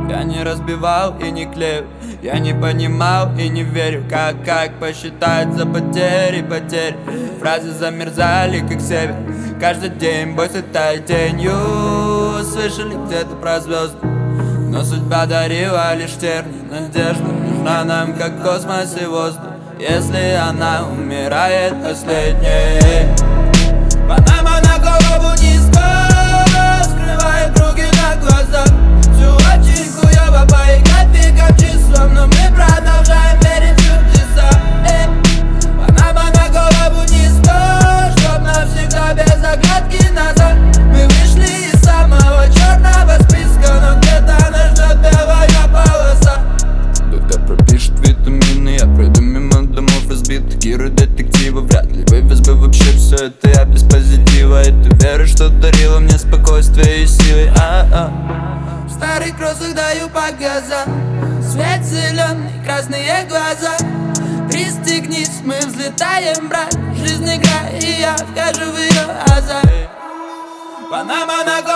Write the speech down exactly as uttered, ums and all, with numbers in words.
Я не разбивал и не клею, я не понимал и не верю, как, как посчитать за потери, потери. Фразы замерзали, как север. Каждый день бой светает тенью. Слышали где-то про звезды, но судьба дарила лишь терни. Надежда нужна нам, как космос и воздух, если она умирает последней. Панама на голову низко, скрывая круги на глазах. Все очень хуёво по их графикам, числам, но мы продолжаем верить в чудеса. Эй. Панама на голову низко, чтоб навсегда без оглядки назад. Мы вышли из самого черного списка, но где-то нас ждет белая полоса. Доктор пропишет витамины, я пройду мимо домов разбитых. Герой детектива вряд ли вывез бы вообще все это я без позитива. И ты веришь, что дарила мне спокойствие и силы. А-а. В старых кроссах даю по газам, свет зеленый, красные глаза. Пристегнись, мы взлетаем, брат. Жизнь игра, и я вхожу в ее азарт. Панама на